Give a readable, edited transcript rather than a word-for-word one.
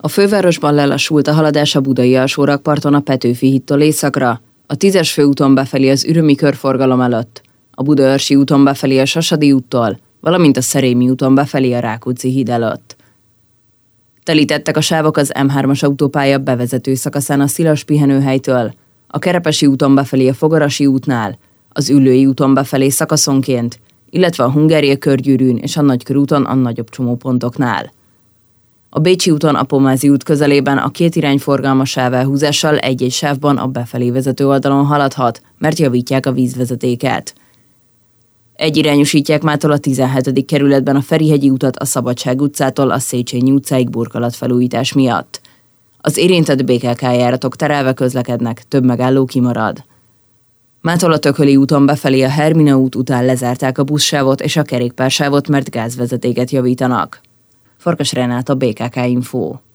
A fővárosban lelassult a haladás a budai alsórakparton a Petőfi hídtól északra, a 10-es főúton befelé az Ürömi körforgalom előtt, a Budaörsi úton befelé a Sasadi úttól, valamint a Szerémi úton befelé a Rákóczi híd előtt. Telítettek a sávok az M3-as autópálya bevezető szakaszán a Szilas pihenőhelytől, a Kerepesi úton befelé a Fogarasi útnál, az Üllői úton befelé szakaszonként, illetve a Hungária körgyűrűn és a Nagykörúton a nagyobb csomópontoknál. A Bécsi úton a Pomázi út közelében a két irányforgalmas sávelhúzással egy-egy sávban a befelé vezető oldalon haladhat, mert javítják a vízvezetéket. Egyirányosítják mától a 17. kerületben a Ferihegyi utat a Szabadság utcától a Széchenyi utcáig burkolatfelújítás miatt. Az érintett BKK járatok terelve közlekednek, több megálló kimarad. Mától a Tököli úton befelé a Hermina út után lezárták a buszsávot és a kerékpársávot, mert gázvezetéket javítanak. Farkas Renáta, BKK Info.